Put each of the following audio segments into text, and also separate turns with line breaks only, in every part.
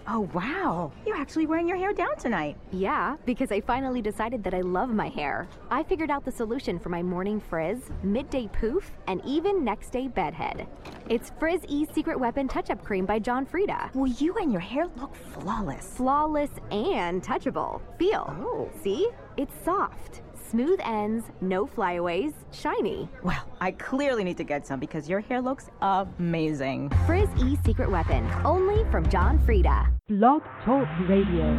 Oh, wow. You're actually wearing your hair down tonight.
Yeah, because I finally decided that I love my hair. I figured out the solution for my morning frizz, midday poof, and even next day bedhead. It's Frizz E Secret Weapon Touch-Up Cream by John Frieda.
Well, you and your hair look flawless.
Flawless and touchable. Feel.
Oh.
See? It's soft. Smooth ends, no flyaways, shiny.
Well, I clearly need to get some because your hair looks amazing.
Frizz E Secret Weapon, only from John Frieda.
Blog Talk Radio.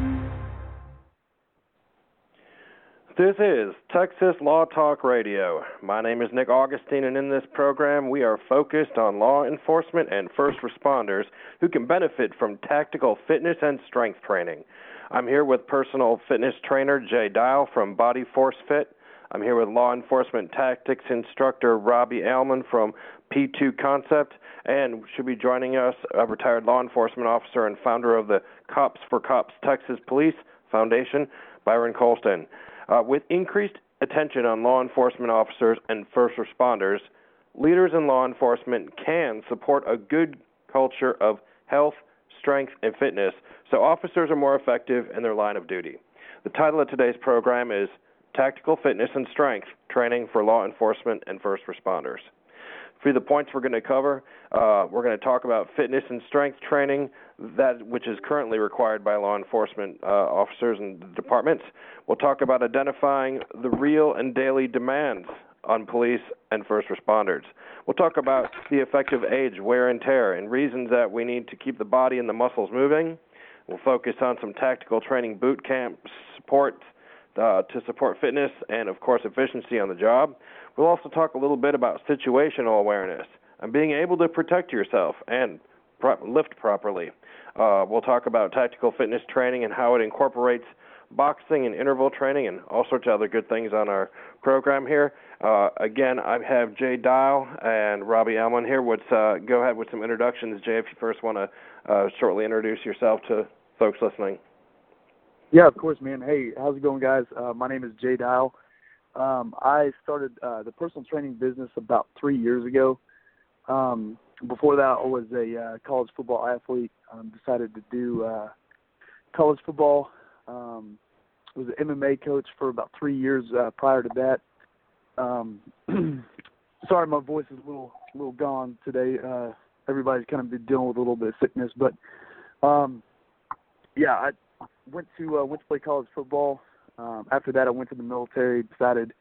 This is Texas Law Talk Radio. My name is Nick Augustine, and in this program we are focused on law enforcement and first responders who can benefit from tactical fitness and strength training. I'm here with personal fitness trainer Jay Dial from Body Force Fit. I'm here with law enforcement tactics instructor Robbie Ailman from P2 Concept, and should be joining us a retired law enforcement officer and founder of the Cops for Cops Texas Police Foundation, Byron Colston. With increased attention on law enforcement officers and first responders, leaders in law enforcement can support a good culture of health, strength, and fitness so officers are more effective in their line of duty. The title of today's program is Tactical Fitness and Strength Training for Law Enforcement and First Responders. For the points we're going to cover, we're going to talk about fitness and strength training, that which is currently required by law enforcement officers and departments. We'll talk about identifying the real and daily demands on police and first responders. We'll talk about the effect of age, wear and tear, and reasons that we need to keep the body and the muscles moving. We'll focus on some tactical training boot camp support to support fitness and, of course, efficiency on the job. We'll also talk a little bit about situational awareness and being able to protect yourself and lift properly. We'll talk about tactical fitness training and how it incorporates boxing and interval training and all sorts of other good things on our program here. Again, I have Jay Dial and Robbie Ailman here. Let's go ahead with some introductions. Jay, if you first want to shortly introduce yourself to folks listening.
Yeah, of course, man. Hey, how's it going, guys? My name is Jay Dial. I started the personal training business about 3 years ago. Before that, I was a college football athlete. Decided to do college football. Was an MMA coach for about 3 years prior to that. Sorry, my voice is a little gone today. Everybody's kind of been dealing with a little bit of sickness, but yeah, I went to play college football. After that, I went to the military. Decided,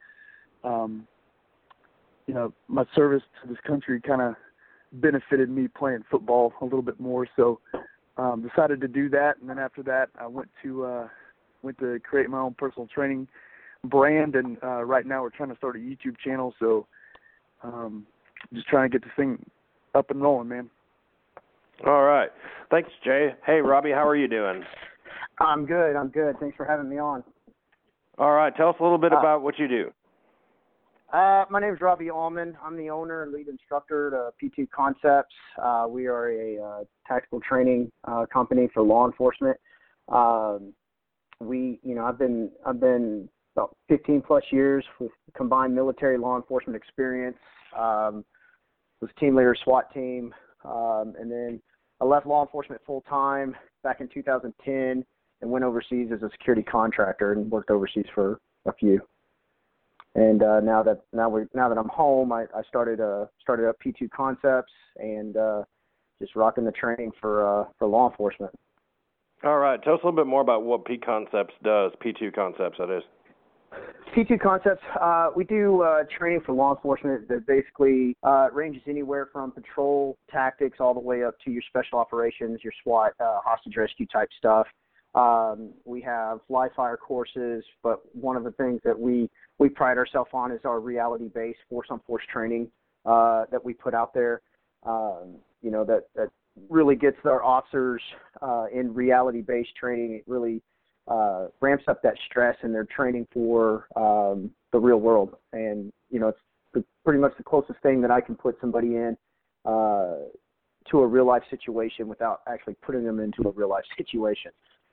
my service to this country kind of benefited me playing football a little bit more. So, decided to do that. And then after that, I went to create my own personal training brand. And right now, we're trying to start a YouTube channel. So, just trying to get this thing up and rolling, man.
All right. Thanks, Jay. Hey, Robbie, how are you doing?
I'm good. Thanks for having me on.
All right. Tell us a little bit about what you do.
My name is Robbie Ailman. I'm the owner and lead instructor at P2 Concepts. We are a tactical training company for law enforcement. I've been about 15 plus years with combined military law enforcement experience. Was team leader SWAT team, and then I left law enforcement full time back in 2010 and went overseas as a security contractor and worked overseas for a few. And now that I'm home, I started up P2 Concepts and just rocking the training for law enforcement.
All right. Tell us a little bit more about what P2 Concepts does. P2 Concepts, that is.
P2 Concepts, we do training for law enforcement that basically ranges anywhere from patrol tactics all the way up to your special operations, your SWAT, hostage rescue type stuff. We have live fire courses, but one of the things that we pride ourselves on is our reality-based force-on-force training that we put out there. That really gets our officers in reality-based training. It really ramps up that stress in their training for the real world. And, it's pretty much the closest thing that I can put somebody in to a real-life situation without actually putting them into a real-life situation.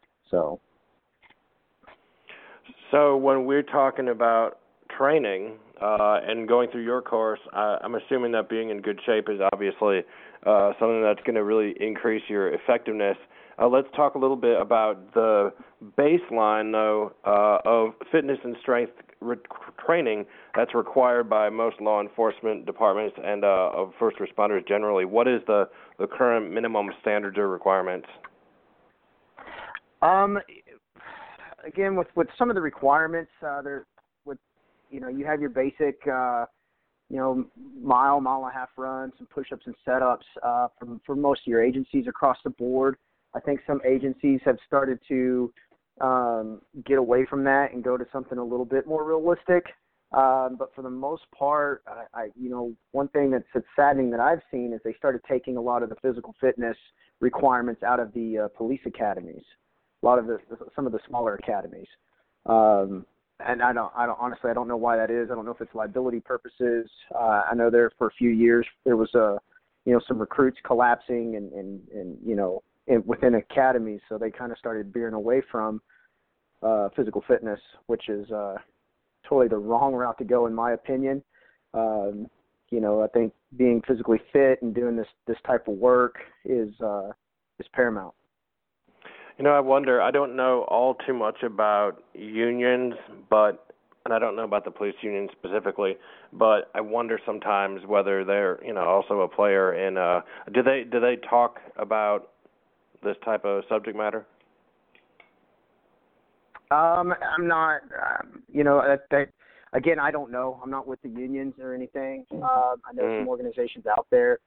So when we're talking about training and going through your course, I'm assuming that being in good shape is obviously something that's going to really increase your effectiveness. Let's talk a little bit about the baseline, though, of fitness and strength training that's required by most law enforcement departments and of first responders generally. What is the current minimum standards or requirements?
Again, with some of the requirements, you have your basic, mile and a half runs, some push-ups and setups for most of your agencies across the board. I think some agencies have started to get away from that and go to something a little bit more realistic. But for the most part, one thing that's saddening that I've seen is they started taking a lot of the physical fitness requirements out of the police academies, some of the smaller academies. And I don't know why that is. I don't know if it's liability purposes. I know there for a few years there was some recruits collapsing and within academies, so they kind of started veering away from physical fitness, which is totally the wrong route to go in my opinion. I think being physically fit and doing this type of work is paramount.
I wonder, I don't know all too much about unions, and I don't know about the police union specifically, but I wonder sometimes whether they're, also a player in, do they talk about this type of subject matter?
I'm not, again, I don't know. I'm not with the unions or anything. I know some organizations out there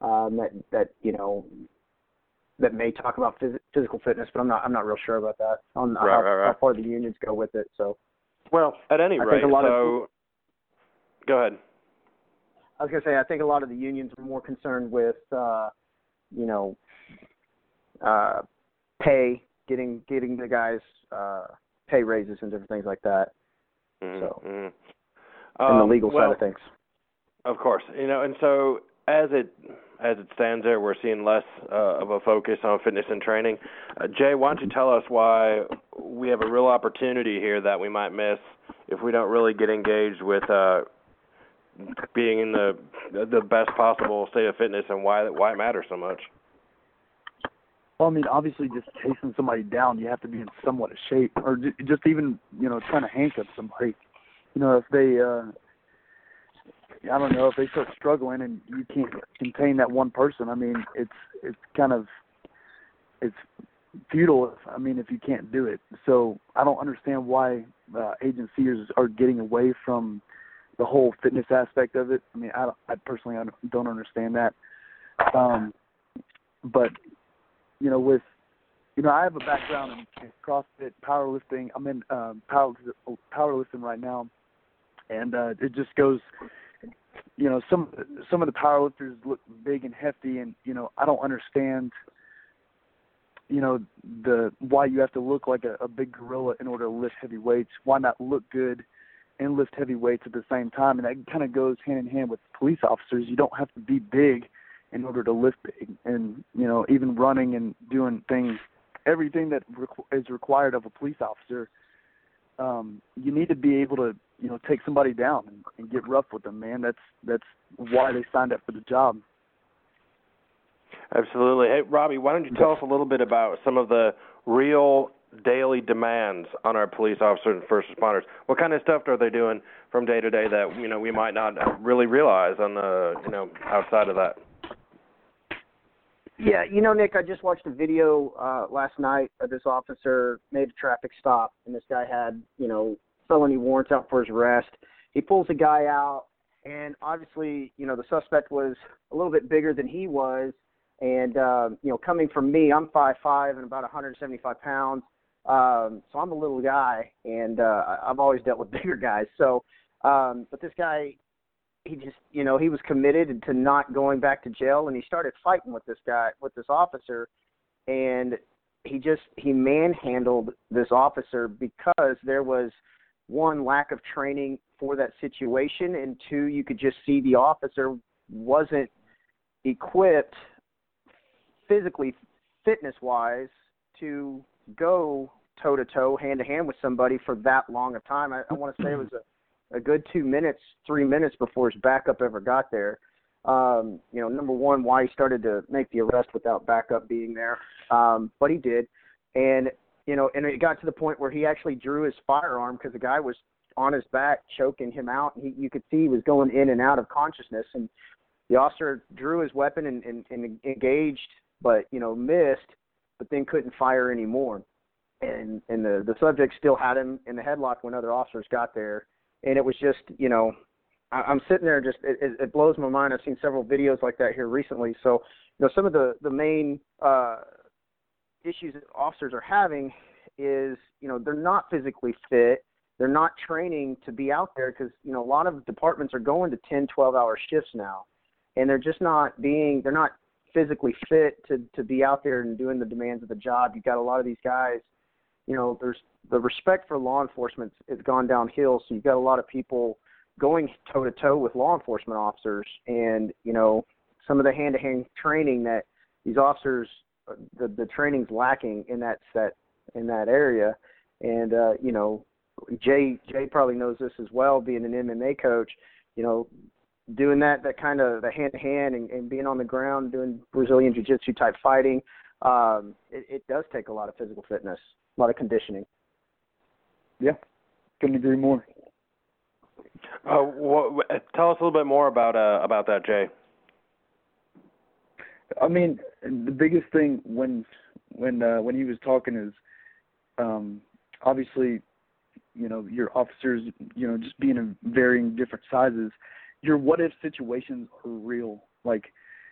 that may talk about physical fitness, but I'm not real sure about that. How far the unions go with it. So,
well, at any rate, go ahead.
I was going to say, I think a lot of the unions are more concerned with, pay, getting the guys pay raises and different things like that. And the legal side of things.
Of course, and so as it stands there, we're seeing less of a focus on fitness and training. Jay, why don't you tell us why we have a real opportunity here that we might miss if we don't really get engaged with being in the best possible state of fitness, and why it matters so much?
Well, obviously just chasing somebody down, you have to be in somewhat of shape, or just even, trying to handcuff somebody. If they, I don't know, if they start struggling and you can't contain that one person, it's kind of, it's futile, if you can't do it. So I don't understand why agencies are getting away from the whole fitness aspect of it. I personally don't understand that. But, I have a background in CrossFit, powerlifting. I'm in powerlifting right now, and it just goes, some of the powerlifters look big and hefty, and I don't understand, why you have to look like a big gorilla in order to lift heavy weights. Why not look good and lift heavy weights at the same time? And that kind of goes hand in hand with police officers. You don't have to be big in order to lift big, and even running and doing everything that is required of a police officer. You need to be able to take somebody down and get rough with them, man. That's why they signed up for the job.
Absolutely. Hey, Robbie, why don't you tell us a little bit about some of the real daily demands on our police officers and first responders? What kind of stuff are they doing from day to day that we might not really realize on the outside of that?
Yeah, Nick, I just watched a video last night of this officer made a traffic stop, and this guy had, felony warrants out for his arrest. He pulls the guy out, and obviously, the suspect was a little bit bigger than he was, and, coming from me, I'm 5'5" and about 175 pounds, so I'm a little guy, and I've always dealt with bigger guys. So, but this guy, he just, he was committed to not going back to jail, and he started fighting with this officer, and he manhandled this officer because there was, one, lack of training for that situation, and two, you could just see the officer wasn't equipped physically, fitness-wise, to go toe-to-toe, hand-to-hand with somebody for that long of time. I want to say it was a good 2 minutes, 3 minutes before his backup ever got there. Number one, why he started to make the arrest without backup being there. But he did. And it got to the point where he actually drew his firearm because the guy was on his back choking him out. And you could see he was going in and out of consciousness. And the officer drew his weapon and engaged, but, missed, but then couldn't fire anymore. And the subject still had him in the headlock when other officers got there. And it was just, I'm sitting there just, it blows my mind. I've seen several videos like that here recently. So, some of the main issues that officers are having is, they're not physically fit. They're not training to be out there because, a lot of departments are going to 10, 12-hour shifts now. And they're just they're not physically fit to be out there and doing the demands of the job. You've got a lot of these guys, there's the respect for law enforcement has gone downhill. So you've got a lot of people going toe-to-toe with law enforcement officers. And, some of the hand-to-hand training that these officers, the training's lacking in that area. And, Jay probably knows this as well, being an MMA coach, doing that kind of the hand-to-hand and being on the ground, doing Brazilian jiu-jitsu type fighting, it does take a lot of physical fitness, a lot of conditioning.
Yeah, couldn't agree more.
Tell us a little bit more about that, Jay.
I mean, the biggest thing when he was talking is, obviously, your officers, just being in varying different sizes, your what-if situations are real. Like,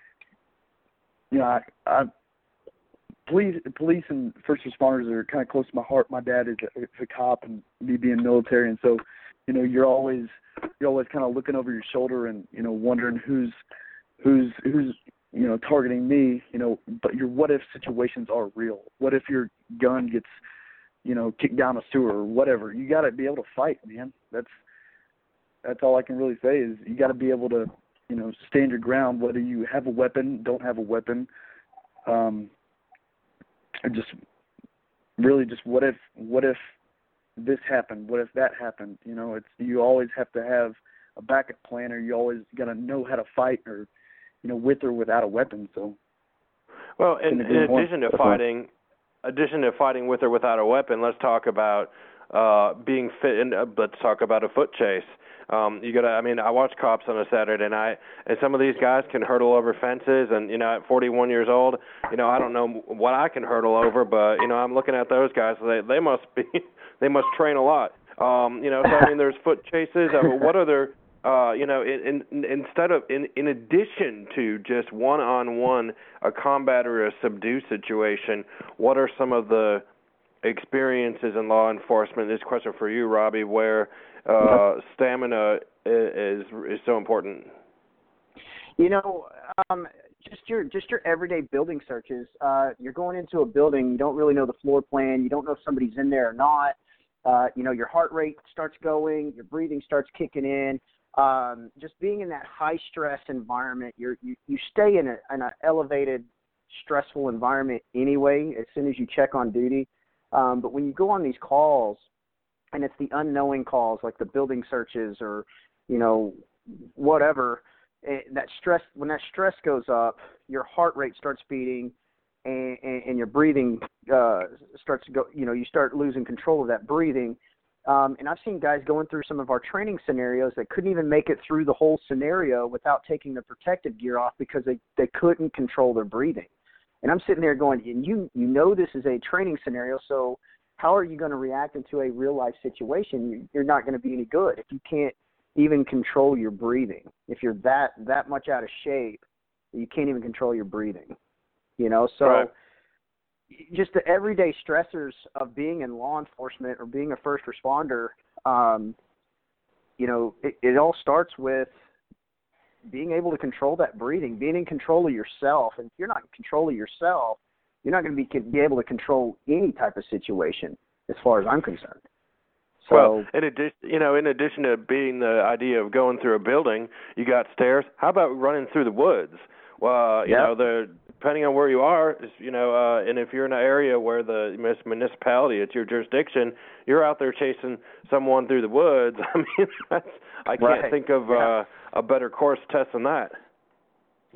police and first responders are kind of close to my heart. My dad is a cop, and me being military, and so, you're always kind of looking over your shoulder and, wondering who's targeting me, but your what-if situations are real. What if your gun gets, kicked down a sewer or whatever? You got to be able to fight, man. That's all I can really say is you got to be able to, stand your ground, whether you have a weapon, don't have a weapon. And just really just what if this happened? What if that happened? You always have to have a backup plan, or you always got to know how to fight, or, with or without a weapon. So,
well, in addition to fighting with or without a weapon, let's talk about being fit. And let's talk about a foot chase. I watch Cops on a Saturday night, and some of these guys can hurdle over fences. And at 41 years old, I don't know what I can hurdle over, but I'm looking at those guys. They must train a lot. There's foot chases. What other in addition to just one-on-one, a combat or a subdue situation, what are some of the experiences in law enforcement? This question for you, Robbie, where stamina is so important.
Just your everyday building searches. You're going into a building, you don't really know the floor plan, you don't know if somebody's in there or not. Your heart rate starts going, your breathing starts kicking in. Just being in that high stress environment, you stay in an elevated, stressful environment anyway as soon as you check on duty. But when you go on these calls, and it's the unknowing calls like the building searches or whatever, when that stress goes up, your heart rate starts beating, and your breathing starts to go. You start losing control of that breathing. And I've seen guys going through some of our training scenarios that couldn't even make it through the whole scenario without taking the protective gear off because they couldn't control their breathing. And I'm sitting there going, and this is a training scenario, so how are you going to react into a real-life situation? You're not going to be any good if you can't even control your breathing. If you're that much out of shape, you can't even control your breathing. So right. Just the everyday stressors of being in law enforcement or being a first responder, it all starts with being able to control that breathing, being in control of yourself. And if you're not in control of yourself, you're not going to be able to control any type of situation, as far as I'm concerned. So,
well, in addition to being the idea of going through a building, you got stairs. How about running through the woods? Well, depending on where you are, and if you're in an area where the municipality, it's your jurisdiction, you're out there chasing someone through the woods. I mean, I can't think of a better course test than that.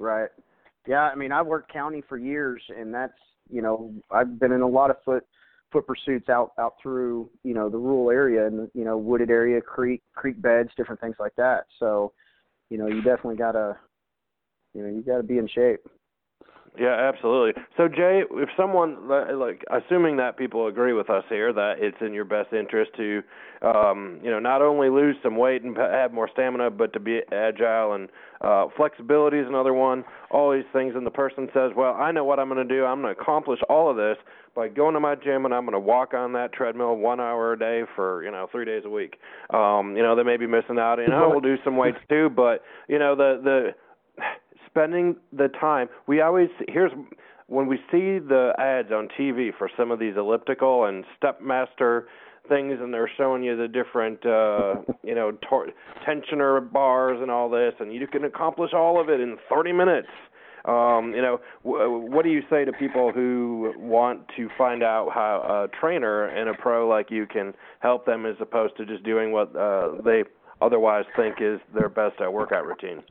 Right. Yeah, I mean, I've worked county for years, and that's, I've been in a lot of foot pursuits out through, the rural area and, wooded area, creek beds, different things like that. So, you definitely gotta, you gotta be in shape.
Yeah, absolutely. So, Jay, if someone, like, assuming that people agree with us here that it's in your best interest to, not only lose some weight and have more stamina, but to be agile, and flexibility is another one, all these things, and the person says, well, I know what I'm going to do. I'm going to accomplish all of this by going to my gym, and I'm going to walk on that treadmill 1 hour a day for, 3 days a week. They may be missing out, we'll do some weights too, but, the spending the time, when we see the ads on TV for some of these elliptical and Stepmaster things, and they're showing you the different, tensioner bars and all this, and you can accomplish all of it in 30 minutes. What do you say to people who want to find out how a trainer and a pro like you can help them, as opposed to just doing what they otherwise think is their best workout routine?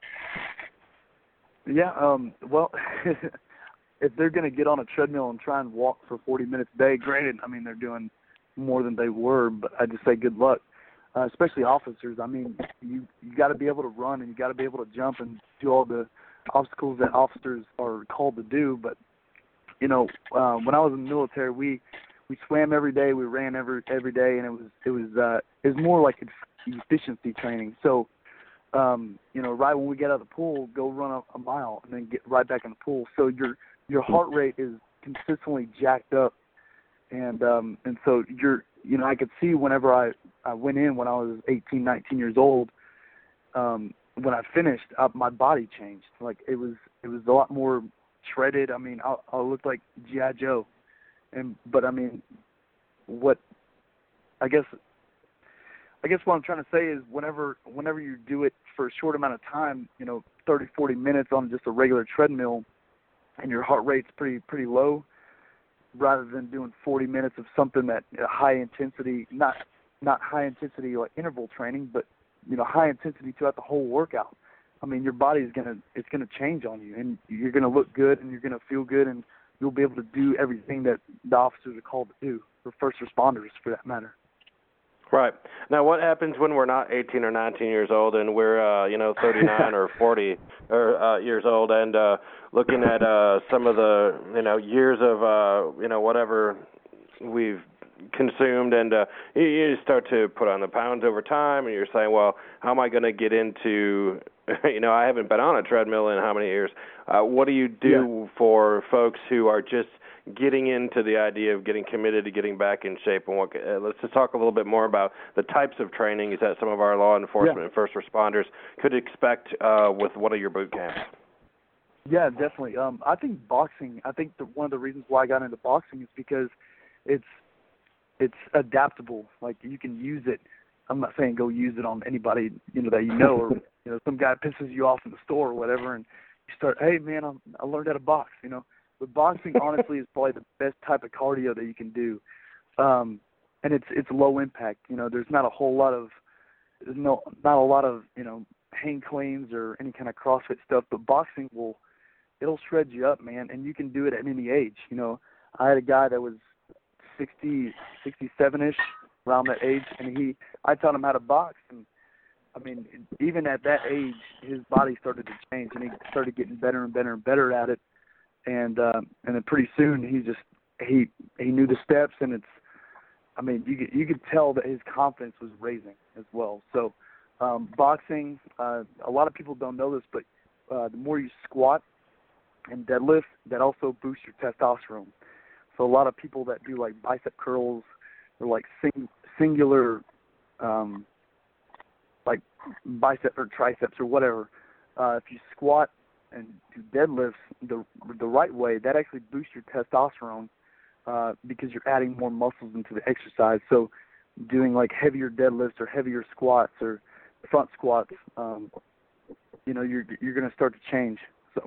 Yeah, well, if they're going to get on a treadmill and try and walk for 40 minutes a day, granted, I mean, they're doing more than they were, but I just say good luck, especially officers. I mean, you got to be able to run, and you got to be able to jump and do all the obstacles that officers are called to do. But, when I was in the military, we swam every day, we ran every day, and it was more like efficiency training. So, right when we get out of the pool, go run a mile and then get right back in the pool. So your heart rate is consistently jacked up, and so I could see whenever I went in when I was 18, 19 years old, when I finished, my body changed. Like it was a lot more shredded. I mean, I looked like G.I. Joe, but I mean, I guess what I'm trying to say is whenever you do it for a short amount of time, 30, 40 minutes on just a regular treadmill, and your heart rate's pretty low, rather than doing 40 minutes of something that high intensity, not high intensity like interval training, but high intensity throughout the whole workout. I mean, your body it's gonna change on you, and you're gonna look good, and you're gonna feel good, and you'll be able to do everything that the officers are called to do, or first responders for that matter.
Right. Now, what happens when we're not 18 or 19 years old and we're, 39 or 40 years old, and looking at some of the, years of, whatever we've consumed, and you start to put on the pounds over time, and you're saying, well, how am I going to get into, I haven't been on a treadmill in how many years? What do you do for folks who are just getting into the idea of getting committed to getting back in shape? And let's just talk a little bit more about the types of training that some of our law enforcement and first responders could expect with one of your boot camps.
Yeah, definitely. I think boxing. One of the reasons why I got into boxing is because it's adaptable. Like, you can use it. I'm not saying go use it on anybody that or some guy pisses you off in the store or whatever, and you start, hey man, I learned how to box. But boxing, honestly, is probably the best type of cardio that you can do, and it's low impact. There's not a lot of hang cleans or any kind of CrossFit stuff. But boxing it'll shred you up, man, and you can do it at any age. I had a guy that was 67-ish, around that age, and I taught him how to box, and I mean, even at that age, his body started to change, and he started getting better and better and better at it. And then pretty soon he knew the steps, and you could tell that his confidence was raising as well. So boxing, a lot of people don't know this, but the more you squat and deadlift, that also boosts your testosterone. So a lot of people that do like bicep curls or like singular like bicep or triceps or whatever, if you squat and do deadlifts the right way, that actually boosts your testosterone because you're adding more muscles into the exercise. So doing like heavier deadlifts or heavier squats or front squats, you're going to start to change. So.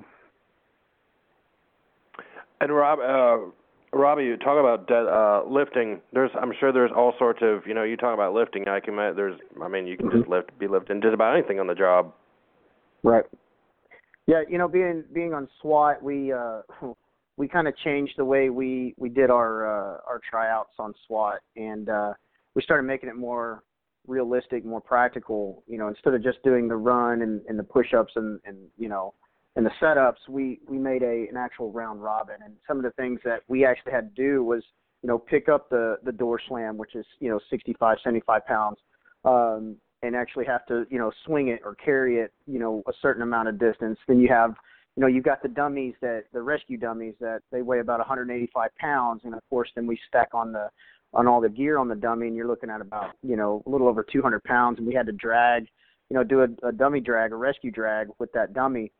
And
Robbie, you talk about lifting. I'm sure there's all sorts of, you talk about lifting. You can just be lifting just about anything on the job.
Right. Yeah, being on SWAT, we kind of changed the way we did our tryouts on SWAT, and we started making it more realistic, more practical. Instead of just doing the run and the push-ups and the setups, we made an actual round robin. And some of the things that we actually had to do was pick up the door slam, which is 65, 75 pounds, and actually have to swing it or carry it a certain amount of distance. Then you have you've got the dummies, the rescue dummies, that they weigh about 185 pounds, and of course then we stack on all the gear on the dummy, and you're looking at about a little over 200 pounds, and we had to drag, do a dummy drag, a rescue drag with that dummy.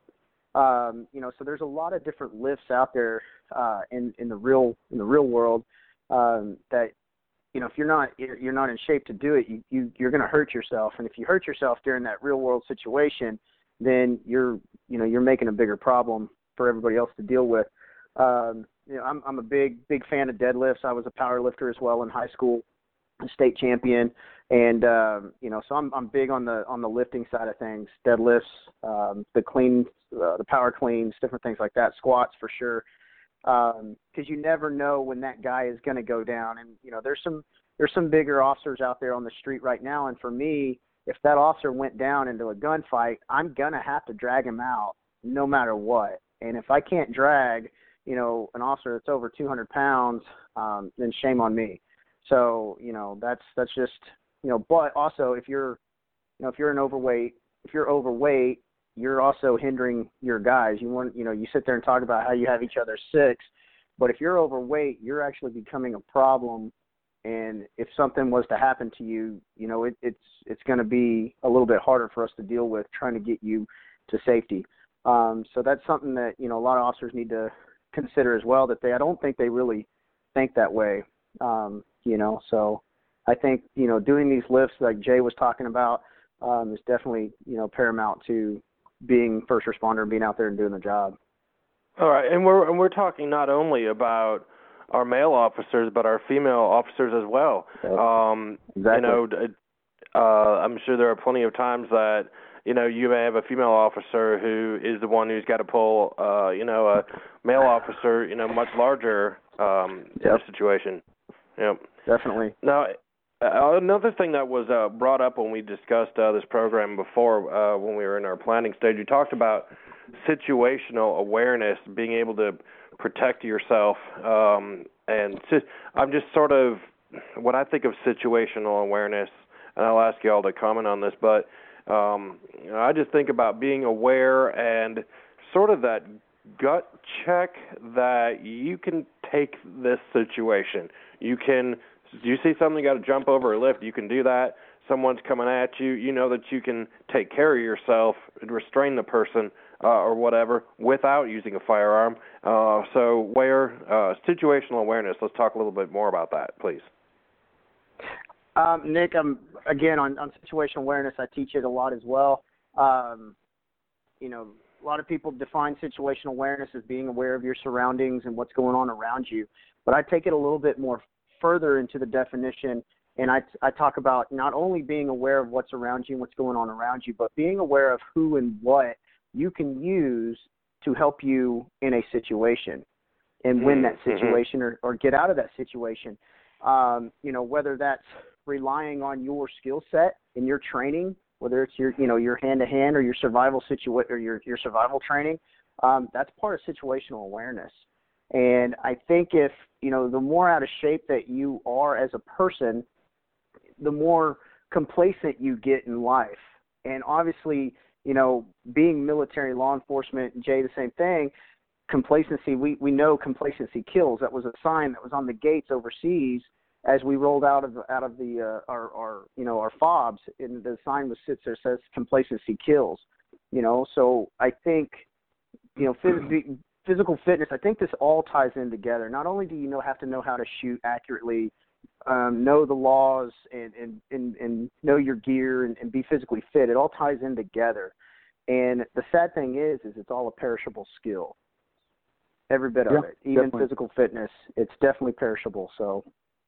So there's a lot of different lifts out there in the real world that if you're not in shape to do it, you're going to hurt yourself, and if you hurt yourself during that real world situation, then you're making a bigger problem for everybody else to deal with. I'm a big fan of deadlifts. I was a power lifter as well in high school, a state champion, and so I'm big on the lifting side of things, deadlifts, the clean, the power cleans, different things like that, squats for sure, because you never know when that guy is going to go down. And there's some bigger officers out there on the street right now, and for me, if that officer went down into a gunfight, I'm going to have to drag him out no matter what. And if I can't drag an officer that's over 200 pounds, then shame on me. So, that's just, but also if you're overweight, you're also hindering your guys. You sit there and talk about how you have each other six, but if you're overweight, you're actually becoming a problem. And if something was to happen to you, it's going to be a little bit harder for us to deal with, trying to get you to safety. So that's something that, a lot of officers need to consider as well, I don't think they really think that way. So I think, doing these lifts like Jay was talking about is definitely, paramount to being first responder and being out there and doing the job.
All right. And we're talking not only about our male officers, but our female officers as well. Exactly. I'm sure there are plenty of times that, you may have a female officer who is the one who's got to pull, a male officer, much larger in a situation. Yep. Definitely. Now, another thing that was brought up when we discussed this program before, when we were in our planning stage, you talked about situational awareness, being able to protect yourself. And I'm just sort of, when I think of situational awareness, and I'll ask you all to comment on this, but I just think about being aware and sort of that gut check that you can take this situation. You see something you got to jump over a lift, you can do that. Someone's coming at you, you know that you can take care of yourself and restrain the person or whatever without using a firearm. So situational awareness, let's talk a little bit more about that, please.
Nick, again, on situational awareness, I teach it a lot as well. A lot of people define situational awareness as being aware of your surroundings and what's going on around you. But I take it a little bit more further into the definition, and I talk about not only being aware of what's around you and what's going on around you, but being aware of who and what you can use to help you in a situation and win that situation or get out of that situation. Whether that's relying on your skill set and your training, whether it's your hand-to-hand or your survival or your survival training, that's part of situational awareness. And I think if, the more out of shape that you are as a person, the more complacent you get in life. And obviously, being military law enforcement, Jay, the same thing, complacency, we know complacency kills. That was a sign that was on the gates overseas as we rolled out of our fobs, and the sign sits there, says complacency kills. So I think, physical fitness, I think this all ties in together. Not only do you have to know how to shoot accurately, know the laws and know your gear and be physically fit, it all ties in together. And the sad thing is it's all a perishable skill. Every bit of it, even definitely. Physical fitness, it's definitely perishable. So.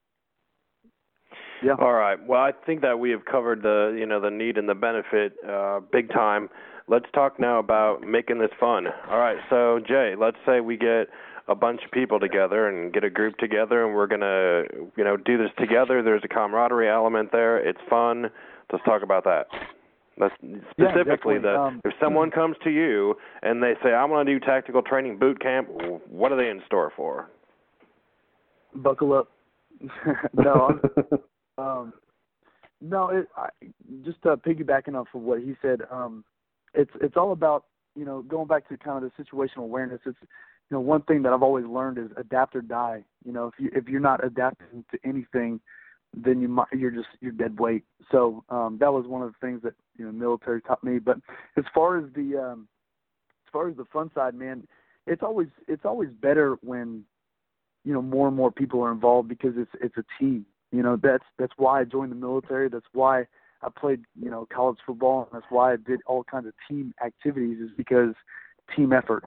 Yeah. All right. Well, I think that we have covered the need and the benefit big time. let's talk now about making this fun. All right, so Jay, let's say we get a bunch of people together and get a group together, and we're gonna, do this together. There's a camaraderie element there. It's fun. Let's talk about that. Let's specifically, if someone comes to you and they say, "I'm going to do tactical training boot camp," what are they in store for?
Buckle up. No, just piggybacking off of what he said. It's all about going back to kind of the situational awareness. It's one thing that I've always learned is adapt or die. If you're not adapting to anything, then you're dead weight. So that was one of the things that the military taught me. But as far as the fun side, man, it's always better when more and more people are involved, because it's a team. That's why I joined the military. That's why I played college football, and that's why I did all kinds of team activities, is because team effort.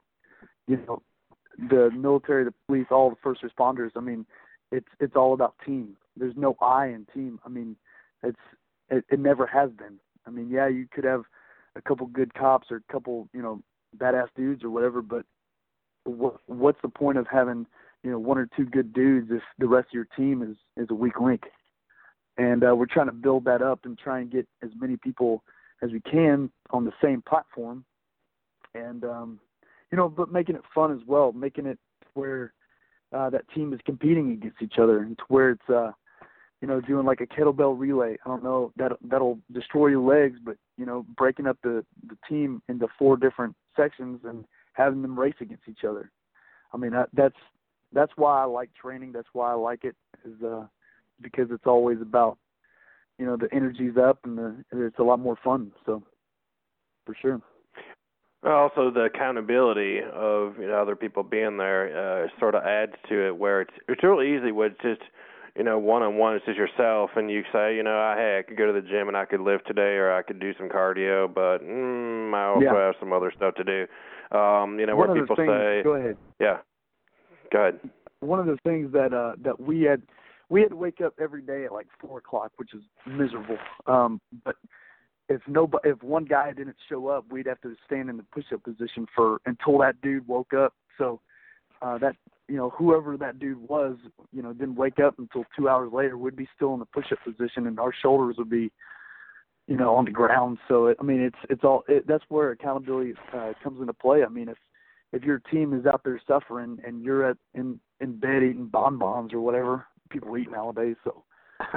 The military, the police, all the first responders. I mean, it's all about team. There's no I in team. I mean, it never has been. I mean, yeah, you could have a couple good cops or a couple badass dudes or whatever, but what's the point of having one or two good dudes if the rest of your team is a weak link? And we're trying to build that up and try and get as many people as we can on the same platform, and but making it fun as well, making it where that team is competing against each other, and to where it's doing like a kettlebell relay. I don't know, that'll destroy your legs, but breaking up the team into 4 different sections and having them race against each other. I mean, that's why I like training. That's why I like it, is because it's always about the energy's up, and it's a lot more fun. So for sure.
Also, the accountability of other people being there sort of adds to it, where it's really easy when it's just one-on-one. It's just yourself, and you say, hey, I could go to the gym and I could lift today, or I could do some cardio, but I also have some other stuff to do. Where people say,
go ahead.
Yeah, go ahead.
One of the things that we had to wake up every day at like 4:00, which is miserable. But if one guy didn't show up, we'd have to stand in the push-up position until that dude woke up. So that whoever that dude was, didn't wake up until 2 hours later, we'd be still in the push-up position, and our shoulders would be on the ground. So that's where accountability comes into play. I mean, if your team is out there suffering and you're in bed eating bonbons or whatever people eat nowadays, so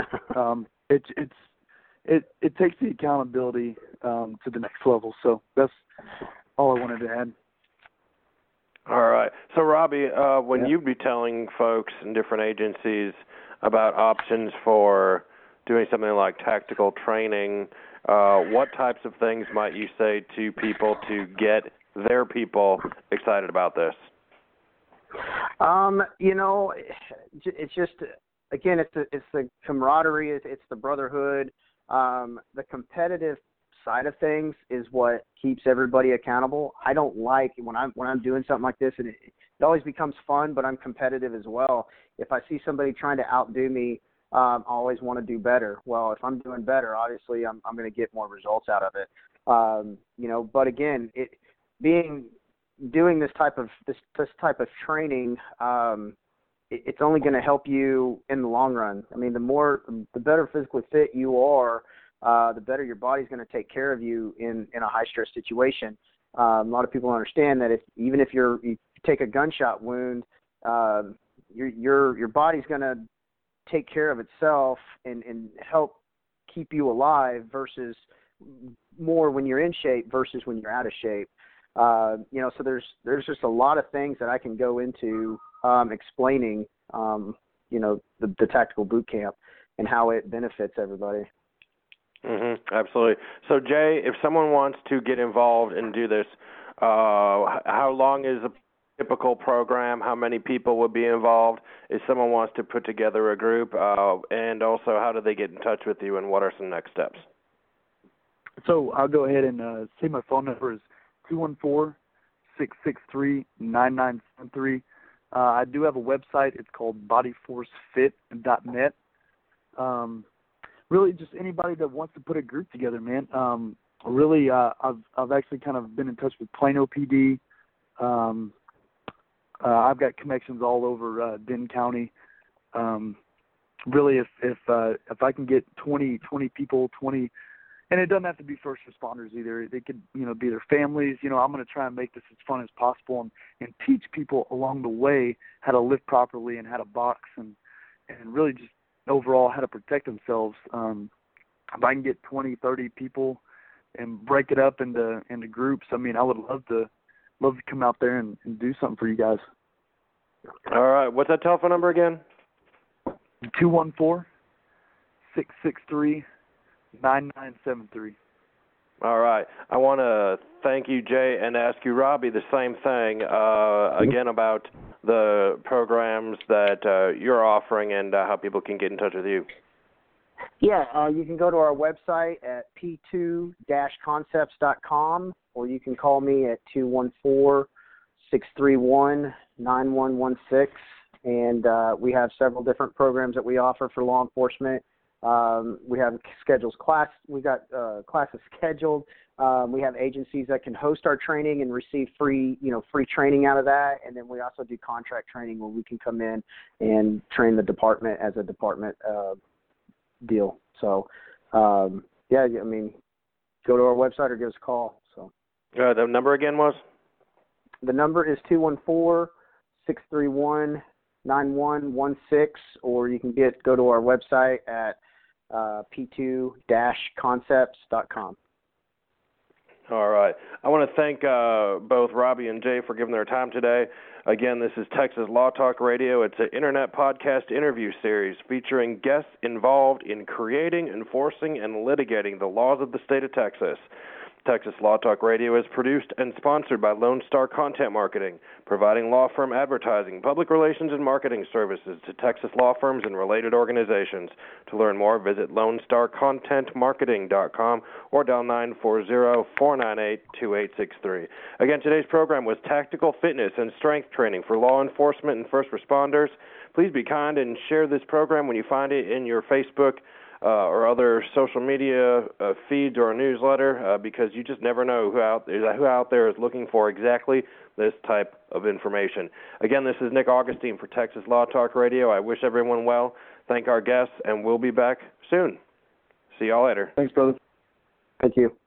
it takes the accountability to the next level. So that's all I wanted to add.
All right. So, Robbie, when you'd be telling folks in different agencies about options for doing something like tactical training, what types of things might you say to people to get their people excited about this?
It's just, again, it's the camaraderie, it's the brotherhood. The competitive side of things is what keeps everybody accountable. I don't like when I'm doing something like this, and it always becomes fun, but I'm competitive as well. If I see somebody trying to outdo me, I always want to do better. Well, if I'm doing better, obviously I'm going to get more results out of it. But again, doing this type of training, it's only going to help you in the long run. I mean, the better physically fit you are, the better your body's going to take care of you in a high stress situation. A lot of people understand that even if you take a gunshot wound, your body's going to take care of itself and help keep you alive, versus more when you're in shape versus when you're out of shape. So there's just a lot of things that I can go into explaining, the tactical boot camp and how it benefits everybody.
Absolutely. So, Jay, if someone wants to get involved and do this, how long is a typical program? How many people would be involved? If someone wants to put together a group, and also how do they get in touch with you, and what are some next steps?
So I'll go ahead and say my phone number is 214-663-9973. I do have a website. It's called bodyforcefit.net. Really, just anybody that wants to put a group together, man. really, I've actually kind of been in touch with Plano PD. I've got connections all over Denton County. Really, if I can get 20 people, 20, and it doesn't have to be first responders either. They could, be their families. I'm going to try and make this as fun as possible and teach people along the way how to live properly and how to box and really just overall how to protect themselves. If I can get 20, 30 people and break it up into groups, I would love to come out there and do something for you guys.
All right. What's that telephone number again?
214-663-9973.
All right. I want to thank you, Jay, and ask you, Robbie, the same thing, again, about the programs that you're offering and how people can get in touch with you.
Yeah, you can go to our website at p2-concepts.com, or you can call me at 214-631-9116. And we have several different programs that we offer for law enforcement. We have we got classes scheduled. We have agencies that can host our training and receive free training out of that. And then we also do contract training where we can come in and train the department as a department deal. So, go to our website or give us a call. So,
the number again was?
The number is 214-631-9116, or you can go to our website at p2-concepts.com.
All right. I want to thank both Robbie and Jay for giving their time today. Again, this is Texas Law Talk Radio. It's an internet podcast interview series featuring guests involved in creating, enforcing, and litigating the laws of the state of Texas. Texas Law Talk Radio is produced and sponsored by Lone Star Content Marketing, providing law firm advertising, public relations, and marketing services to Texas law firms and related organizations. To learn more, visit LoneStarContentMarketing.com or dial 940-498-2863. Again, today's program was Tactical Fitness and Strength Training for Law Enforcement and First Responders. Please be kind and share this program when you find it in your Facebook or other social media feeds or a newsletter, because you just never know who out there is looking for exactly this type of information. Again, this is Nick Augustine for Texas Law Talk Radio. I wish everyone well. Thank our guests, and we'll be back soon. See y'all later.
Thanks, brother.
Thank you.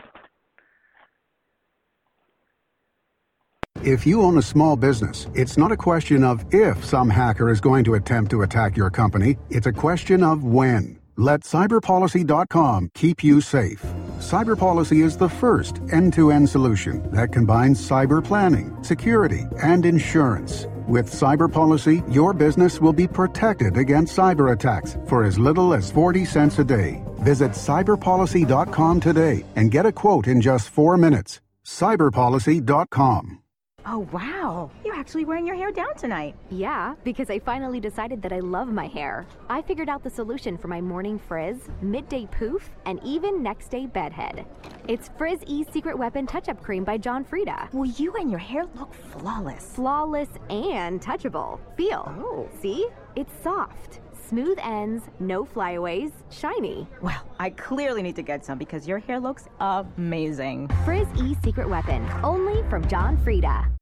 If you own a small business, it's not a question of if some hacker is going to attempt to attack your company. It's a question of when. Let cyberpolicy.com keep you safe. CyberPolicy is the first end-to-end solution that combines cyber planning, security, and insurance. With CyberPolicy, your business will be protected against cyber attacks for as little as 40 cents a day. Visit cyberpolicy.com today and get a quote in just 4 minutes. cyberpolicy.com.
Oh, wow. You're actually wearing your hair down tonight.
Yeah, because I finally decided that I love my hair. I figured out the solution for my morning frizz, midday poof, and even next day bedhead. It's Frizz E Secret Weapon Touch-Up Cream by John Frieda.
Well, you and your hair look flawless.
Flawless and touchable. Feel.
Oh.
See? It's soft. Smooth ends, no flyaways, shiny.
Well, I clearly need to get some because your hair looks amazing.
Frizz E Secret Weapon, only from John Frieda.